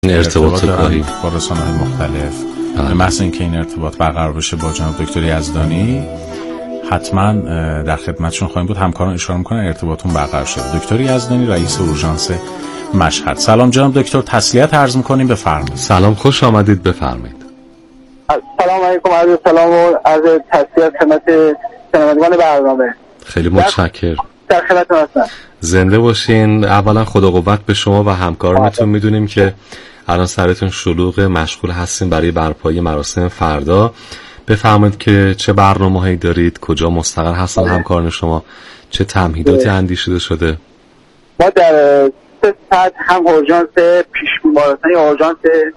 ارتباط دارن با رسانه‌های مختلف. به محض اینکه این ارتباط برقرار بشه با جناب دکتر یزدانی، حتما در خدمتشون خواهیم بود. همکاران اشاره میکنن ارتباطون برقرار شده. دکتر یزدانی، رئیس اورژانس مشهد. سلام جناب دکتر، تسلیت عرض میکنیم، بفرمایید. سلام، خوش آمدید، بفرمایید. سلام علیکم، عرض سلام و عرض تسلیت خدمت شنوندگان برنامه. خیلی متشکرم. در خدمتتون هستم. زنده باشین. اولا خدا قوت به شما و همکارانتون. میدونیم که الان سرتون شلوغ، مشغول هستین برای برپایی مراسم فردا. بفرمایید که چه برنامه‌هایی دارید، کجا مستقر هستن همکاران شما، چه تمهیداتی اندیشیده شده؟ ما در 3 سطح هم اورژانس پیش بیمارستانی اورژانس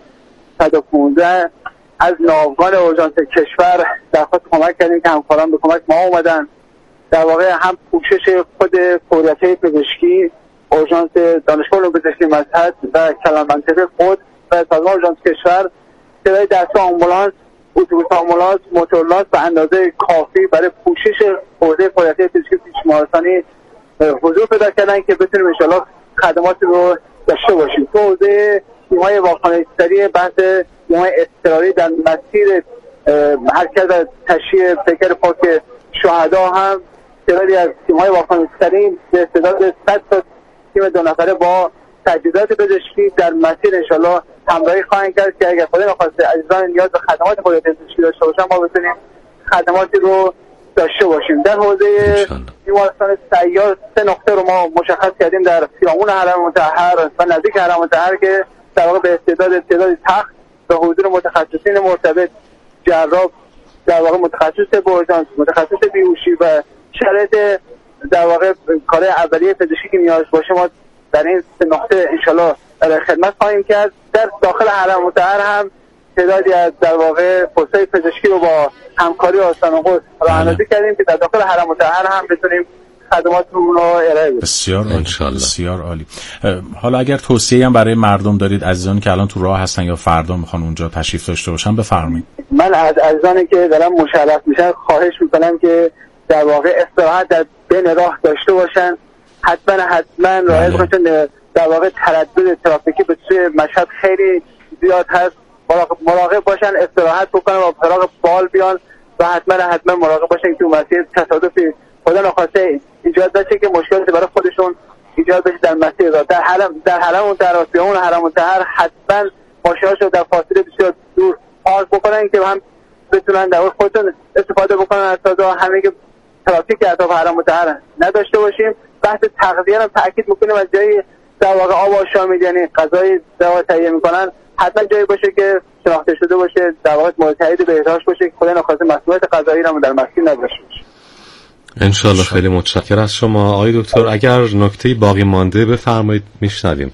115 از ناوگان اورژانس کشور درخواست کمک کردیم که همکاران به کمک ما اومدن. در واقع هم پوشش خود فوریته پزشکی اورژانس دانشگاه علوم پزشکی مشهد و کلان منطقه خود و سازمان اورژانس کشور تعدادی دسته آمبولانس، اتوبوس آمبولانس، موتورلانس به اندازه کافی برای پوشش حوزه فوریته پزشکی پیش بیمارستانی حضور پیدا کردن که بتونیم ان شاءالله خدمات رو داشته باشیم. تو حوزه تیم‌های واکنش‌گری بحث تیم‌های اضطراری در مسیر حرکت و تشییع پیکر پاک شهدا هم تعدادی از تیم‌های واکنش‌گری به استعداد 100 تا تیم 2 نفره با تجهیزات پزشکی در مسیر انشالله همراهی خواهند کرد که اگر خدا نخواسته عزیزان نیاز به خدمات فوریته پزشکی داشته باشن ما بتونیم خدماتی رو داشته باشیم. در حوزه بیمارستان سیار 3 نقطه رو ما مشخص کردیم در خیابون حرم مطهر و نزدیک حرم مطهر که در واقع به تعدادی تخت به حضور متخصصین مرتبط، جراح، در واقع متخصص اورژانس، متخصص بیهوشی و شرایط در واقع کار اولیه پزشکی که نیاز باشه ما در این 3 نقطه انشالله خدمت خواهیم کرد. در داخل حرم مطهر هم تعدادی از در واقع پست‌های پزشکی رو با همکاری آستان قدس راه‌اندازی کردیم که در داخل حرم مطهر هم بتونیم خدمات رو ارائه بدیم. بسیار عالی، بسیار عالی. حالا اگر توصیه‌ای هم برای مردم دارید، عزیزانی که الان تو راه هستن یا فردا میخوان اونجا تشریف داشته باشن، بفرمایید. من از عزیزانی که دارن مشرف میشن خواهش میکنم که در واقع استراحت در بین راه داشته باشن. حتما راه خودشون در واقع تردد ترافیکی به سوی مشهد خیلی زیاد هست. مراقب باشن، استراحت بکنن و فراغ بال بیان و حتما مراقب باشن که اون مسیر تصادفی خدا نخواسته ایجاد بشه که مشکلاتی برای خودشون ایجاد بشه در مسیر راه. در حرم مطهر و اون حرم مطهر حتما ماشیناشو در فاصله بسیار دور پارک بکنن که هم بتونن در واقع خودشون استفاده بکنن از فضا، همه که ترافیک اطراف حرم مطهر نداشته باشیم. بحث تغذیه رو تاکید میکنیم، از جایی در واقع آب آشامید یعنی غذای دوا تهیه میکنن حتما جایی باشه که شناخته شده باشه، در واقع مورد تایید بهداشت باشه که خدا نخواسته مسئولیت غذایی رو در مسیر نداشته باشه. انشالله. خیلی متشکرم از شما آقای دکتر. اگر نکته باقی مانده بفرمایید، میشنویم.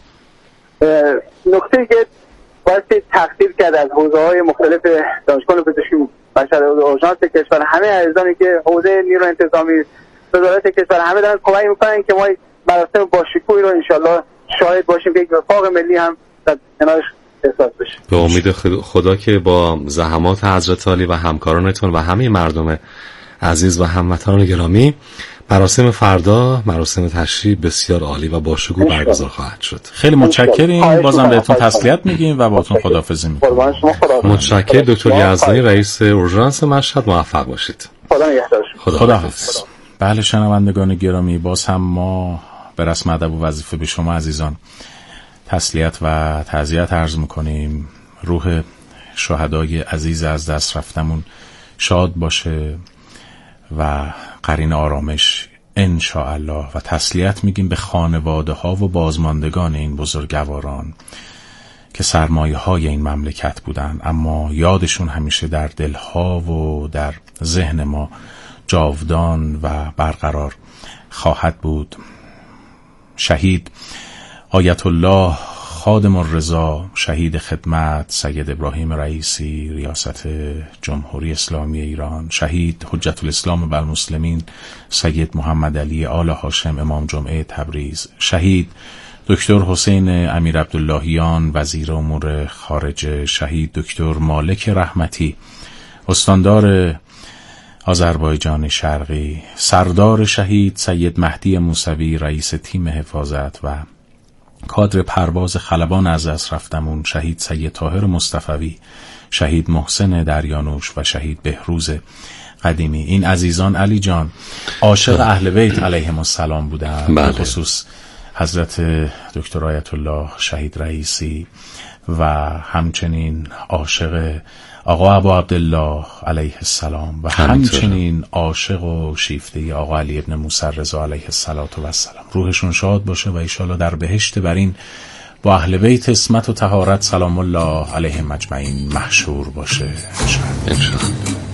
نکته که باید تقدیر کرد از حوزه‌های مختلف دانشگاه پزشکی مشهد اورژانس کشور، همه عزیزانی که حوزه نیرو انتظامی، وزارت کشور، همه دارن کمک میکنن که ما مراسم با شکوهی رو انشالله شاهد باشیم که یک وفاق ملی هم در کنارش احساس بشه. به امید خدا که با زحمات حضرت عالی و همکارانتون و همه مردم عزیز و هموطنان گرامی مراسم فردا، مراسم تشریف بسیار عالی و باشکوه برگزار خواهد شد. خیلی متشکریم. بازم بهتون تسلیت میگیم و باهاتون خداحافظی میکنیم. متشکرم دکتر یزدانی، رئیس اورژانس مشهد. موفق باشید. خداحافظ. بله شنوندگان گرامی، باز هم ما به رسم ادب و وظیفه به شما عزیزان تسلیت و تعزیت عرض میکنیم. روح شهدای عزیز از دست رفتمون شاد باشه و قرین آرامش انشاءالله، و تسلیت میگیم به خانواده ها و بازماندگان این بزرگواران که سرمایه های این مملکت بودن، اما یادشون همیشه در دلها و در ذهن ما جاودان و برقرار خواهد بود. شهید آیت الله خادم الرضا، شهید خدمت سید ابراهیم رئیسی ریاست جمهوری اسلامی ایران، شهید حجت الاسلام والمسلمین سید محمد علی آل هاشم امام جمعه تبریز، شهید دکتر حسین امیر عبداللهیان وزیر امور خارجه، شهید دکتر مالک رحمتی استاندار آذربایجان شرقی، سردار شهید سید مهدی موسوی رئیس تیم حفاظت و کادر پرواز خلبان از دست رفتمون شهید سید طاهر مصطفوی، شهید محسن دریانوش و شهید بهروز قدیمی. این عزیزان علی جان عاشق اهل بیت علیهم السلام بودن، به خصوص حضرت دکتر آیت الله شهید رئیسی و همچنین عاشق آقا ابو عبدالله علیه السلام و همچنین عاشق و شیفته آقا علی ابن موسی رضا علیه السلام. روحشون شاد باشه و ایشالا در بهشت برین با اهل بیت اسمت و طهارت سلام الله علیهم اجمعین محشور باشه انشاءالله.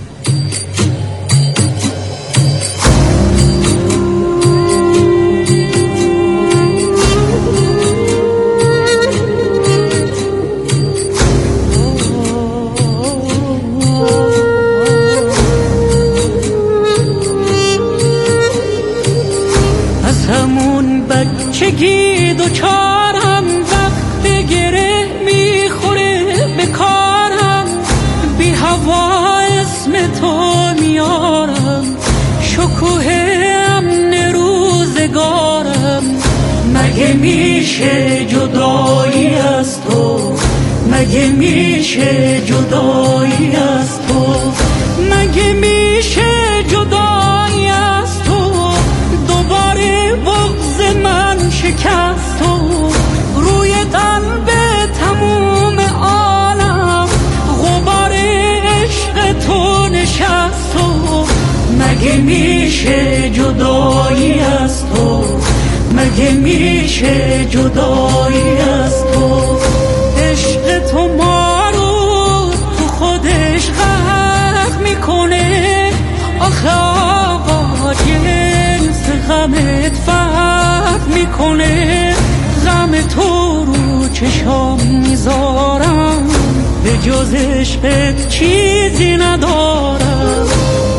چگی دوچارم وقت گره میخوره به کارم، بی هوا اسم تو میارم، شکوه امن روزگارم. مگه میشه جدایی از تو، مگه میشه جدایی از تو، مگه میشه جدایی از تو، دوباره بغض من شکست تو، روی قلب تموم عالم غبار عشق تو نشست تو. مگه میشه جدایی از تو، مگه میشه جدایی از تو، عشق تو ما رو تو خودش غرق میکنه. آخه آقا جنس غمت فرق میکنه، غم تو رو چشام میذارم، به جز عشقت چیزی ندارم.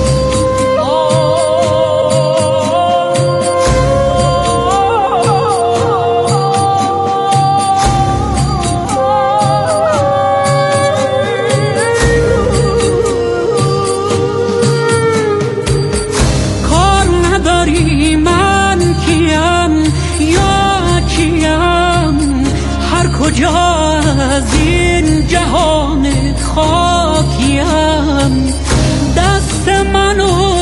کجا از این جهان خاکیم، دست منو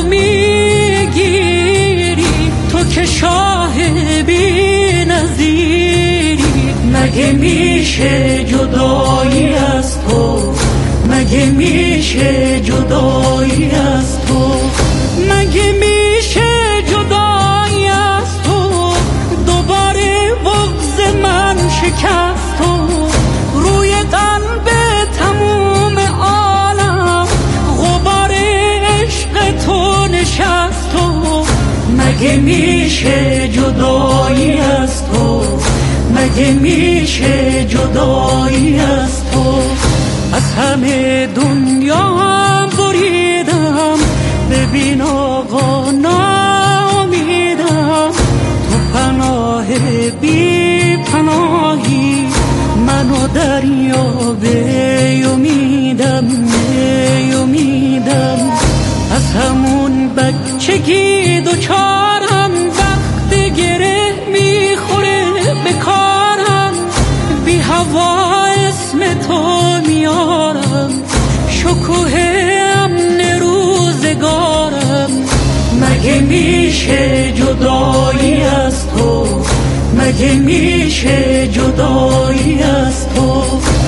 میگیری تو که شاه بی نظیری. مگه میشه جدایی از تو، مگه میشه جدایی از تو، مگه میشه جدایی از تو، دوباره بغض من شکست تو، روی قلب تموم عالم غبار عشق تو نشست تو. مگه میشه جدایی از تو، مگه میشه جدایی از تو، از همه دنیا هم بریدم، ببین آقا ناامیدم، تو پناه بی پناهی، منو دریا به امیدم، به امیدم. از همون بچگی دوچارم وقت گره میخوره به کارم، بی هوا اسم تو میارم، شکوه امن روزگارم. مگه میشه جدایی از تو، مگه میشه جدایی از تو.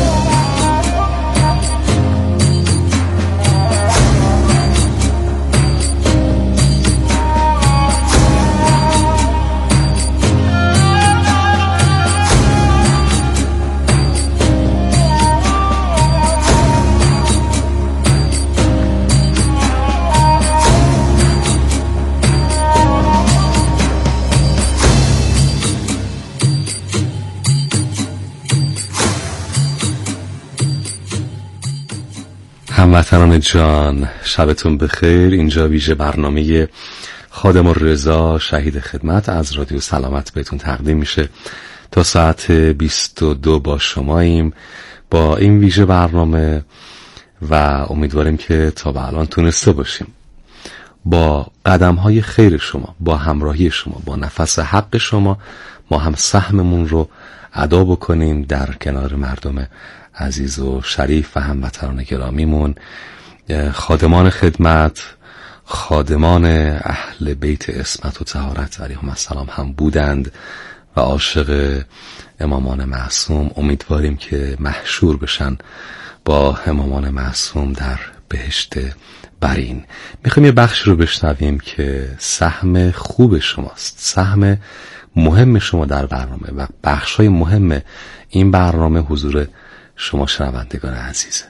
هموطنان جان شبتون بخیر. اینجا ویژه برنامه خادم الرضا شهید خدمت از رادیو سلامت بهتون تقدیم میشه. تا ساعت 22 با شماییم با این ویژه برنامه و امیدواریم که تا به الان تونسته باشیم با قدم‌های خیر شما، با همراهی شما، با نفس حق شما ما هم سهممون رو ادا بکنیم در کنار مردم عزیز و شریف و هموطنان گرامیمون. خادمان خدمت، خادمان اهل بیت عصمت و طهارت علیهم السلام هم بودند و عاشق امامان معصوم. امیدواریم که محشور بشن با امامان معصوم در بهشت برین. میخوایم یه بخش رو بشنویم که سهم خوب شماست، سهم مهم شما در برنامه و بخشای مهم این برنامه حضور شما شنوندگان عزیزه.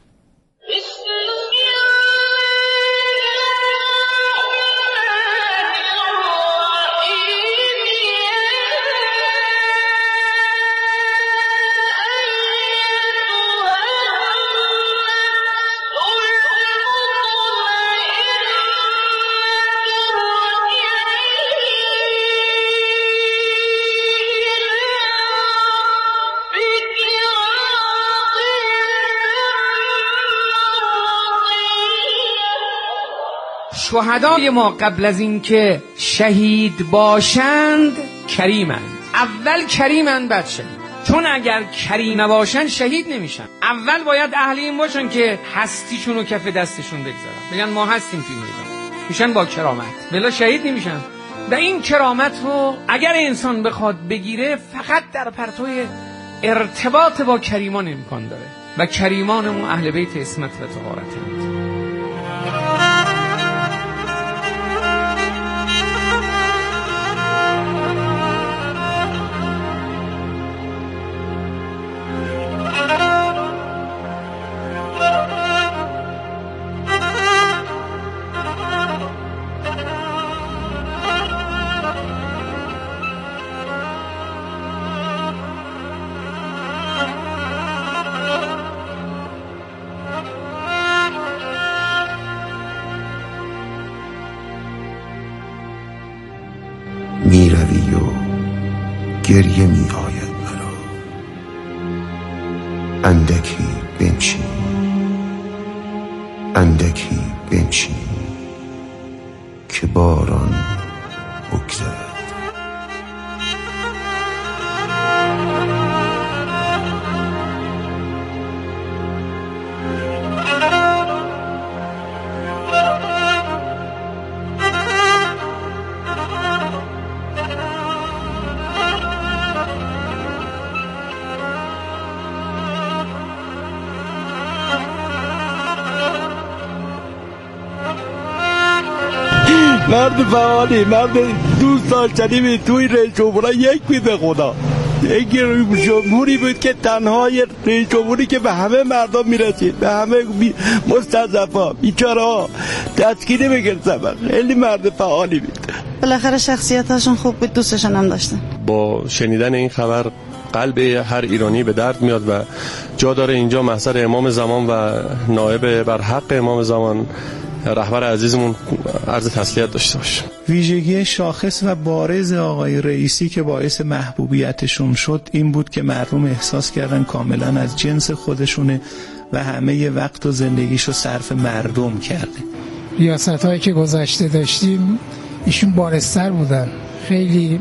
شهدای ما قبل از این که شهید باشند کریمند. اول کریمند بعد شهید، چون اگر کریم نباشن شهید نمیشن. اول باید اهل این باشن که هستیشون رو کف دستشون بگذارن، بگن ما هستیم توی میدان، میشن با کرامت، بلا شهید نمیشن. و این کرامت رو اگر انسان بخواد بگیره فقط در پرتوی ارتباط با کریمان امکان داره و کریمانمون اهل بیت عصمت و طهارت. می روی و گریه می آید مرا، اندکی بنشین، اندکی بنشین که باران بگذرد. مرد فعالی، مرد دوست داشتنی توی رئیس جمهورها یک به خدا، یک جمهوری بود که تنهای رئیس جمهوری که به همه مردم میرسید، به همه مستضعفا بیچاره‌ها دستگیری نمی‌کرد. خیلی مرد فعالی بود. بالاخره شخصیتاشون خوب بود، دوستشون هم داشتن. با شنیدن این خبر قلب هر ایرانی به درد میاد و جا داره اینجا محضر امام زمان و نائب بر حق امام زمان رهبر عزیزمون عرض تسلیت داشته باشه. ویژگی شاخص و بارز آقای رئیسی که باعث محبوبیتشون شد این بود که مردم احساس کردن کاملا از جنس خودشونه و همه وقت و زندگیشو صرف مردم کرده. ریاست‌هایی که گذشته داشتیم ایشون بارزتر بودن، خیلی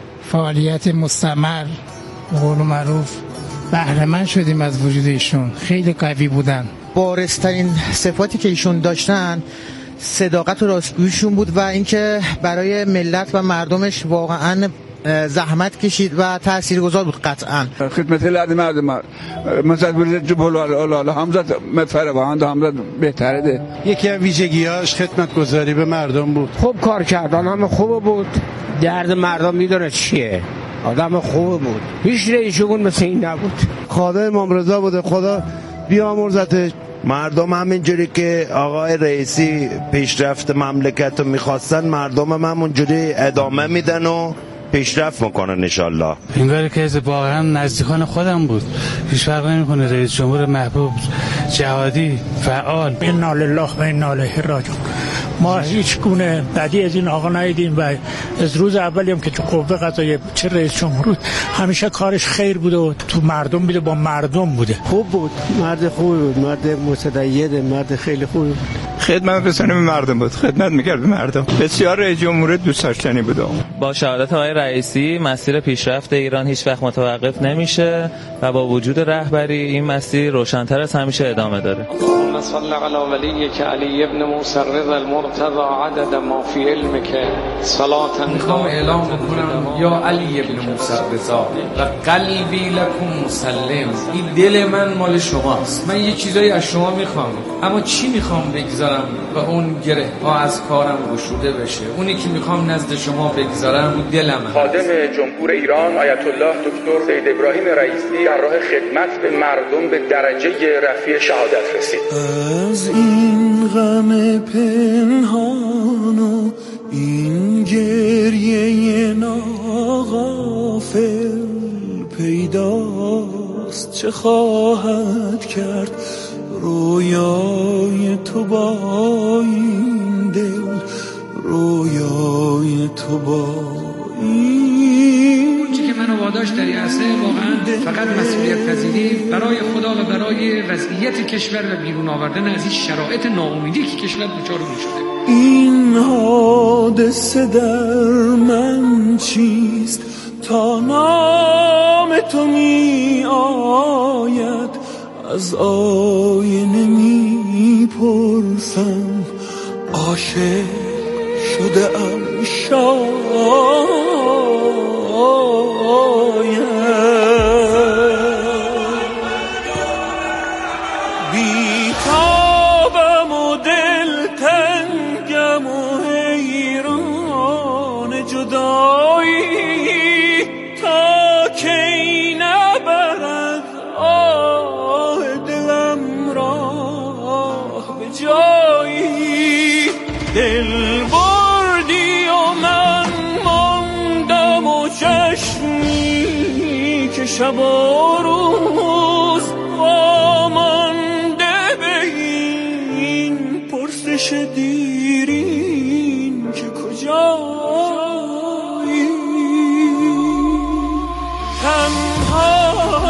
فعالیت مستمر به قول معروف بهره‌مند شدیم از وجود ایشون، خیلی قوی بودن. بارزترین صفاتی که ایشون داشتن صداقت و راستگوییشون بود و اینکه برای ملت و مردمش واقعا زحمت کشید و تاثیرگذار بود. قطعا خدمت لازم مردم مثلا ولایت جبهه همزاد مفره و همزاد بهتره ده. یکی از ویژگی‌هاش خدمتگذاری به مردم بود. خوب کار کردن، همه خوب بود، درد مردم میدونه چیه، آدم خوب بود، هیچ رئیس جمهور مثل این نبود. خدا امام رضا بوده، خدا بیامرزتش. مردم همینجوری که آقای رئیسی پیشرفت مملکت رو میخواستن، مردم هم همونجوری ادامه میدن و پیشرفت میکنن انشالله. انگار که واقعا نزدیکان خودم بود، هیچ فرق نمیکنه. رئیس جمهور محبوب، جهادی، فعال. انا لله و انا الیه راجعون. ما هیچ گونه بدی از این آقا ندیدیم و از روز اولی هم که تو قوه قضاییه چه رئیس جمهور بود همیشه کارش خیر بوده و تو مردم بوده، با مردم بوده. خوب بود، مرد خوبی بود، مرد متدین، مرد خیلی خوبی بود. خدمت رسانی به مردم بود، خدمت میکرد به مردم. بسیار رئیس جمهور دوست داشتنی بود. با شهادت آقای رئیسی مسیر پیشرفت ایران هیچ وقت متوقف نمیشه و با وجود رهبری این مسیر روشن‌تر از همیشه ادامه داره. اللهم صل علی ولیک علی ابن موسی الرضا المرتضی عدد ما فی علمک صلاة. میخوام اعلام بکنم یا علی ابن موسی الرضا و قلبی لکم مسلم، این دل من مال شماست. من یه چیزایی از شما میخوام، اما چی میخوام بگذارم و اون گره ها از کارم گشوده بشه؟ اونی که میخوام نزد شما بگذارم رو دلم. خادم جمهور ایران آیت الله دکتر سید ابراهیم رئیسی در راه خدمت به مردم به درجه رفیع شهادت رسید. از این غم پنهان و این گریه ناغافل پیداست چه خواهد کرد رویای تو با این دل، رویای تو با این. اون چی که منو واداشت در این عرصه واقعا فقط مسئولیت پذیری برای خدا و برای وضعیت کشور و بیرون آوردن از این شرایط ناامیدی که کشور دچار شده. این حادثه در من چیست تا نام تو می آید؟ از آینه می پرسم عاشق شده ام شاید. بیتابم و دلتنگم و حیران جدایی تا کی نبرد آه دلم راه به جایی. دل بردی و من ماندم و چشمی که شب و روز وامانده به این پرسش دیرین که کجایی. تنها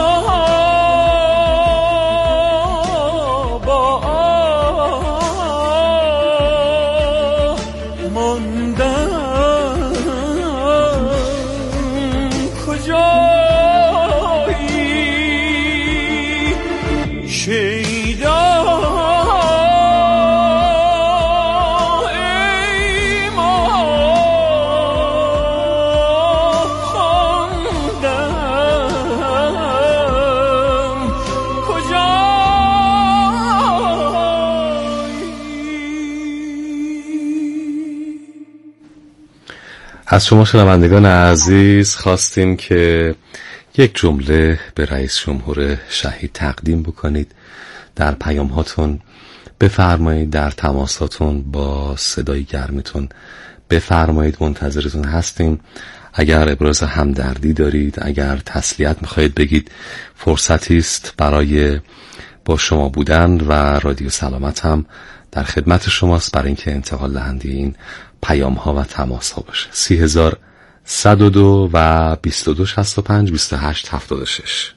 با ماندم کجایی. شیدا ای ما خواندم از شما شنوندگان عزیز خواستیم که یک جمله به رئیس جمهور شهید تقدیم بکنید. در پیام هاتون بفرمایید، در تماساتون با صدای گرمتون بفرمایید، منتظرتون هستیم. اگر ابراز همدردی دارید، اگر تسلیت میخواهید بگید، فرصتی است برای با شما بودن و رادیو سلامت هم در خدمت شماست برای اینکه انتقال دهنده این پیام ها و تماس ها باشه. 3102 و 2265 2876.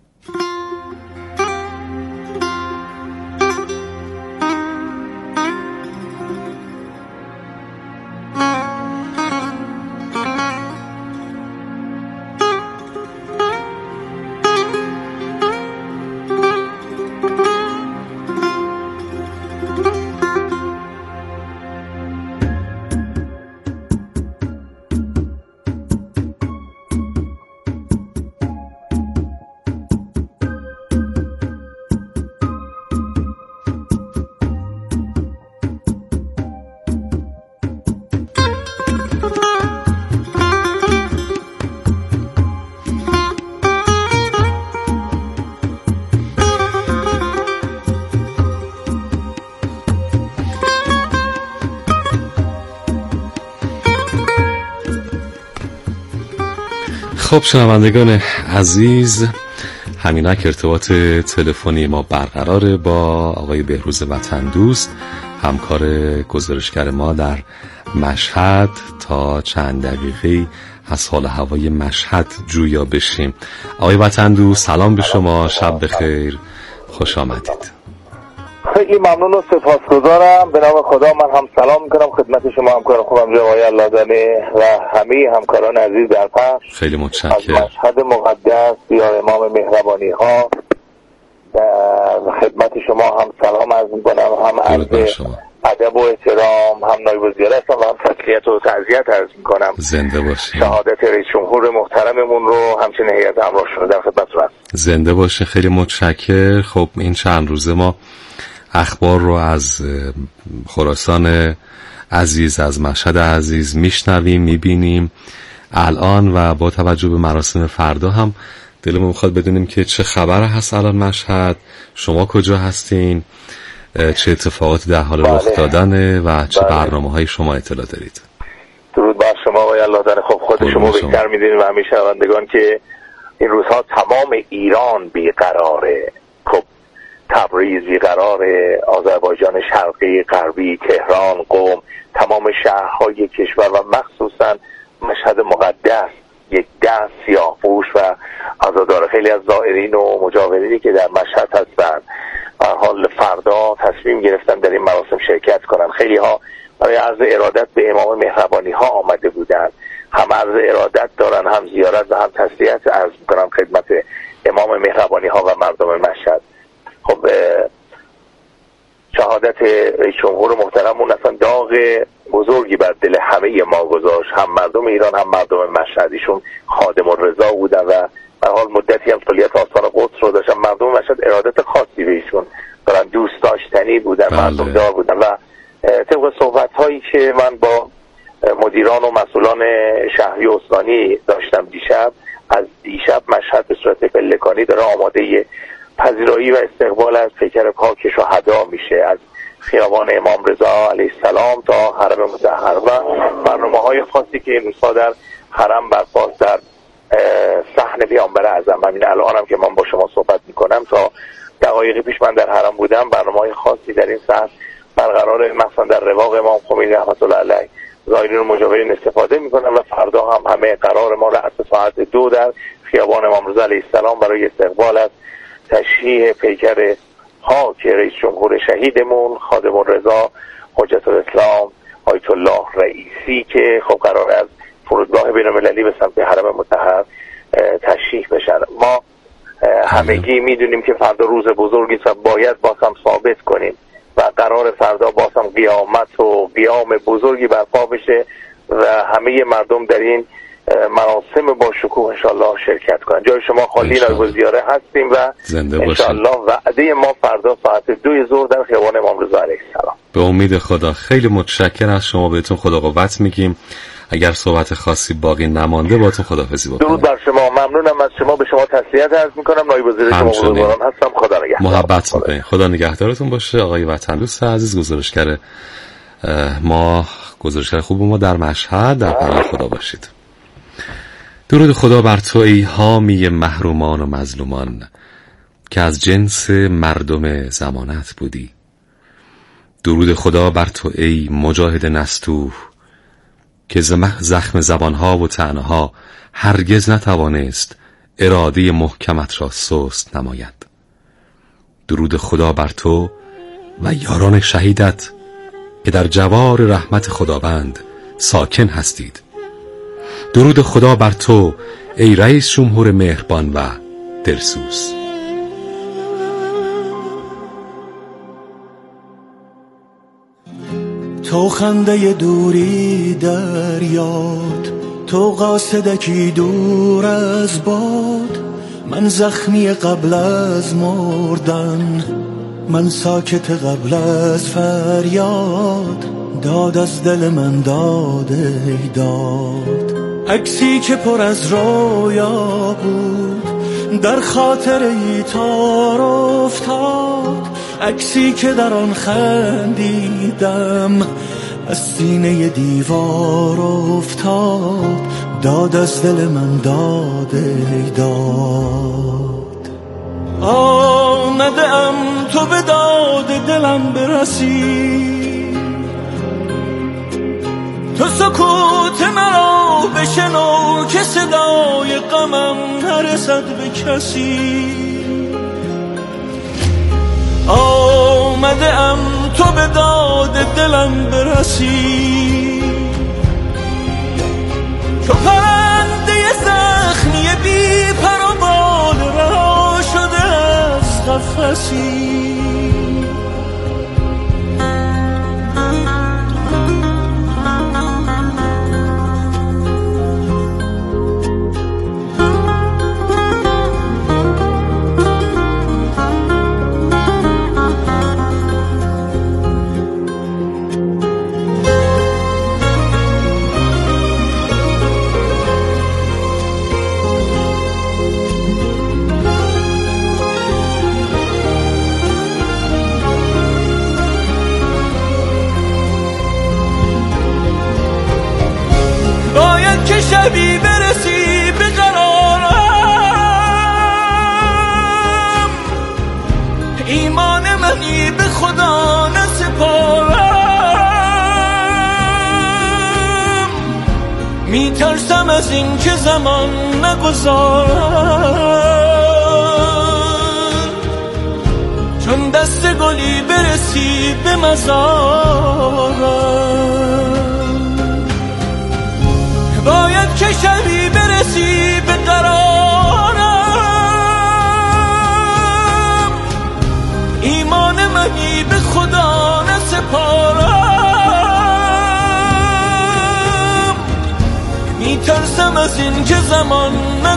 خب شنوندگان عزیز، همینک ارتباط تلفنی ما برقراره با آقای بهروز وطن دوست، همکار گزارشگر ما در مشهد، تا چند دقیقه از حال هوای مشهد جویا بشیم. آقای وطن دوست سلام به شما، شب بخیر، خوش آمدید. خیلی ممنون و سپاسگزارم. به نام خدا من هم سلام میکنم خدمت شما همکار خوبم جناب آقای الله‌زاده و همه همکاران عزیز در پخش. خیلی متشکرم. از مشهد مقدس یا امام مهربانی ها در خدمت شما هم سلام عرض میکنم، هم عرض ادب و احترام، هم نایب الوزیر هستم و هم تسلیت و تعزیت عرض میکنم. زنده باشین. شهادت رئیس جمهور محترممون رو همچنین هیئت همراهشون در خدمتتون هستم. زنده باشین. خیلی متشکر. خب این چند روزه ما اخبار رو از خراسان عزیز، از مشهد عزیز میشنویم، میبینیم الان و با توجه به مراسم فردا هم دلمون میخواد بدونیم که چه خبر هست الان مشهد، شما کجا هستین، چه اتفاقاتی در حال رخ دادنه و چه برنامه‌های شما اطلاع دارید. درود بر شما آقای الله‌زاده. خب خود شما بهتر میدونید و همیشه شنوندگان که این روزها تمام ایران بیقراره. خب تبریز بیقراره، آذربایجان شرقی، غربی، تهران، قم، تمام شهرهای کشور و مخصوصا مشهد مقدس یک دست سیاه‌پوش و عزادار. خیلی از زائرین و مجاورینی که در مشهد هستن به حال فردا تصمیم گرفتن در این مراسم شرکت کنن. خیلی ها برای عرض ارادت به امام مهربانی ها آمده بودن، هم عرض ارادت دارن، هم زیارت و هم تسلیت عرض میکنن خدمت امام مهربانی ها و مردم مشهد. خب شهادت رئیس جمهور محترمون اصلا داغ بزرگی بر دل همه ما گذاشت، هم مردم ایران هم مردم مشهد. ایشون خادم الرضا بودن و به حال مدتی هم کلیت آستان قدس رو داشتن. مردم مشهد ارادت خاصی به ایشون دارن، دوست داشتنی بودن، مردم دار بودن و طبق صحبت هایی که من با مدیران و مسئولان شهری و استانی داشتم دیشب مشهد به صورت پلکانی داره آماده پذیرایی و استقبال از پیکر پاک شهدا میشه، از خیابان امام رضا علیه السلام تا حرم مطهر و برنامه‌های خاصی که این روزها در حرم برپاست در صحن پیامبر اعظم. همین الانم که من با شما صحبت میکنم تا دقایقی پیش من در حرم بودم، برنامه‌های خاصی در این صحن برقرار، مثلا در رواق امام خمینی رحمت الله علیه زائرین و مجاورین استفاده میکنن و فردا هم همه قرار ما رأس ساعت 2 در خیابان امام رضا علیه السلام برای استقبال از تشییع پیکر پاک رئیس جمهور شهیدمون خادم الرضا حجت الاسلام آیت الله رئیسی که خب قرار از فرودگاه بین‌المللی به سمت حرم مطهر تشییع بشن. ما همگی میدونیم که فردا روز بزرگی است و باید باز هم ثابت کنیم و قرار فردا باز هم قیامت و قیام بزرگی برپا بشه و همه مردم در این مراسم با شکوه انشالله شرکت کنن. جای شما خالی نایب الوزیر هستیم و انشالله وعده ما فردا ساعت 2 ظهر در خیابان امام رضا علیه السلام. به امید خدا. خیلی متشکرم از شما، بهتون خدا قوت میگیم. اگر صحبت خاصی باقی نمانده باتون خداحافظی بکنم. درود بر شما، ممنونم از شما، به شما تسلیت عرض میکنم. نایب وزیر جمهوری هستم. خدا نگهدار. محبت میکنم. خدا نگهدارتون باشه. آقای وطن‌دوست عزیز، گزارشگر خوب ما در مشهد، در پناه خدا باشید. درود خدا بر تو ای حامی محرومان و مظلومان که از جنس مردم زمانت بودی. درود خدا بر تو ای مجاهد نستوه که زخم زبانها و طعنه‌ها هرگز نتوانست اراده محکمت را سست نماید. درود خدا بر تو و یاران شهیدت که در جوار رحمت خداوند ساکن هستید. درود خدا بر تو ای رئیس جمهور مهربان و دلسوز. تو خنده دوری در یاد، تو قاصدکی دور از باد، من زخمی قبل از مردن، من ساکت قبل از فریاد، داد از دل من داد ای داد. عکسی که پر از رویا بود در خاطر ای تار افتاد، عکسی که در آن خندیدم از سینه دیوار افتاد، داد از دل من داد ای داد. آمده ام تو به داد دلم برسی، تو سکوت مرا بشنو که صدای غمم نرسد به کسی. آمده ام تو به داد دلم برسی، چو پرنده زخمی بی پر و بال رها شده از قفسی. که شبی برسی به قرارم، ایمان منی به خدا نسپارم، میترسم از این که زمان نگذارم، چون دست گلی برسی به مزارم. باید که شبی برسی به قرارم، ایمان منی به خدا نسپارم، میترسم از این که زمان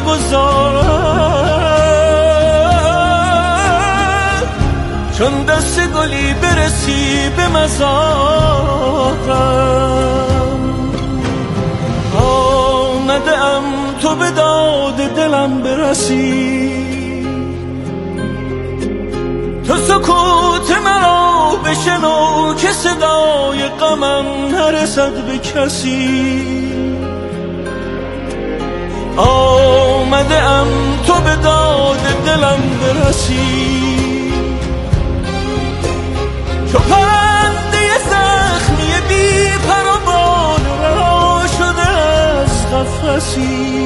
نگذارم، چون دست گلی برسی به مزارم. آمده ام تو به داد دلم برسی، تو سکوت مرا بشنو که صدای غمم نرسد به کسی. آمده ام تو به داد دلم برسی، چو پرنده زخمی بی پر و بال رها شده از قفسی.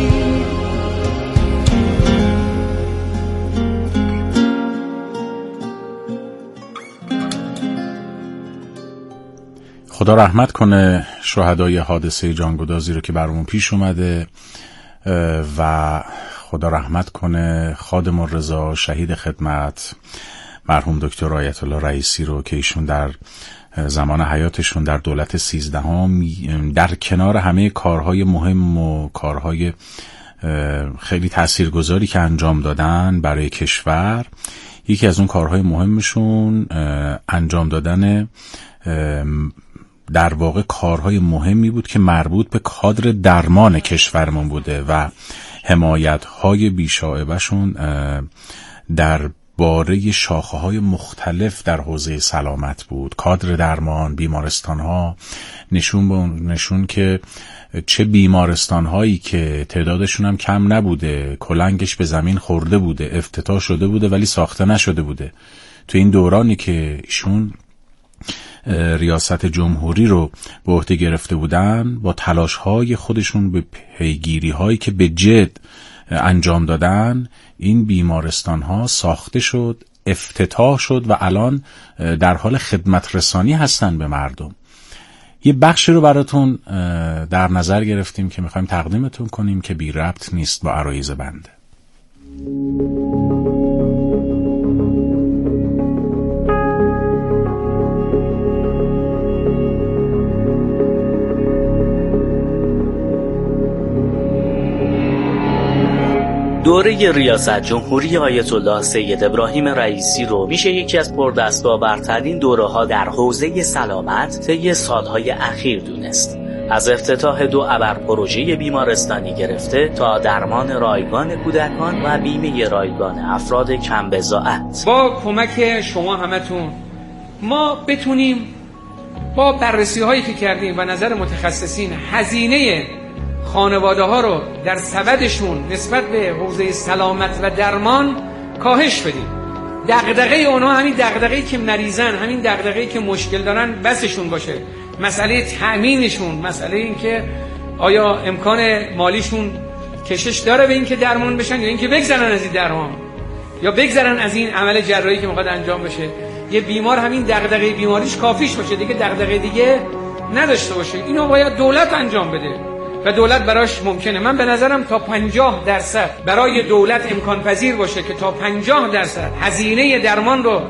خدا رحمت کنه شهدای حادثه جانگدازی رو که برامون پیش اومده و خدا رحمت کنه خادم الرضا شهید خدمت مرحوم دکتر آیت الله رئیسی رو که ایشون در زمان حیاتشون در دولت 13 در کنار همه کارهای مهم و کارهای خیلی تاثیرگذاری که انجام دادن برای کشور، یکی از اون کارهای مهمشون انجام دادن در واقع کارهای مهمی بود که مربوط به کادر درمان کشورمون بوده و حمایت‌های بی‌شائبه‌شون در باره شاخه‌های مختلف در حوزه سلامت بود. کادر درمان، بیمارستان‌ها نشون که چه بیمارستان‌هایی که تعدادشون هم کم نبوده، کلنگش به زمین خورده بوده، افتتاح شده بوده ولی ساخته نشده بوده. تو این دورانی که ایشون ریاست جمهوری رو به عهده گرفته بودن، با تلاش‌های خودشون به پیگیری‌هایی که به جد انجام دادن، این بیمارستان‌ها ساخته شد، افتتاح شد و الان در حال خدمت رسانی هستن به مردم. یه بخشی رو براتون در نظر گرفتیم که می‌خوایم تقدیمتون کنیم که بی ربط نیست با عرایض بنده. دوره ریاست جمهوری آیت الله سید ابراهیم رئیسی رو میشه یکی از پردستاورترین دوره‌ها در حوزه سلامت طی سالهای اخیر دونست. از افتتاح 2 ابر پروژه بیمارستانی گرفته تا درمان رایگان کودکان و بیمه رایگان افراد کم بضاعت. با کمک شما همتون ما بتونیم با بررسی هایی که کردیم و نظر متخصصین هزینه خانواده ها رو در سبدشون نسبت به حوزه سلامت و درمان کاهش بدیم. دغدغه اونا همین دغدغه‌ای که مریضن، همین دغدغه‌ای که مشکل دارن بسشون باشه. مسئله تأمینشون، مسئله این که آیا امکان مالیشون کشش داره به این که درمان بشن یا این که بگذرن از این درمان یا بگذرن از این عمل جراحی که میخواد انجام بشه یه بیمار همین دغدغه بیماریش کافیش باشه دیگه، دغدغه دیگه نداشته باشه. اینو باید دولت انجام بده و دولت براش ممکنه. من به نظرم تا 50% برای دولت امکان پذیر باشه که تا 50% هزینه درمان رو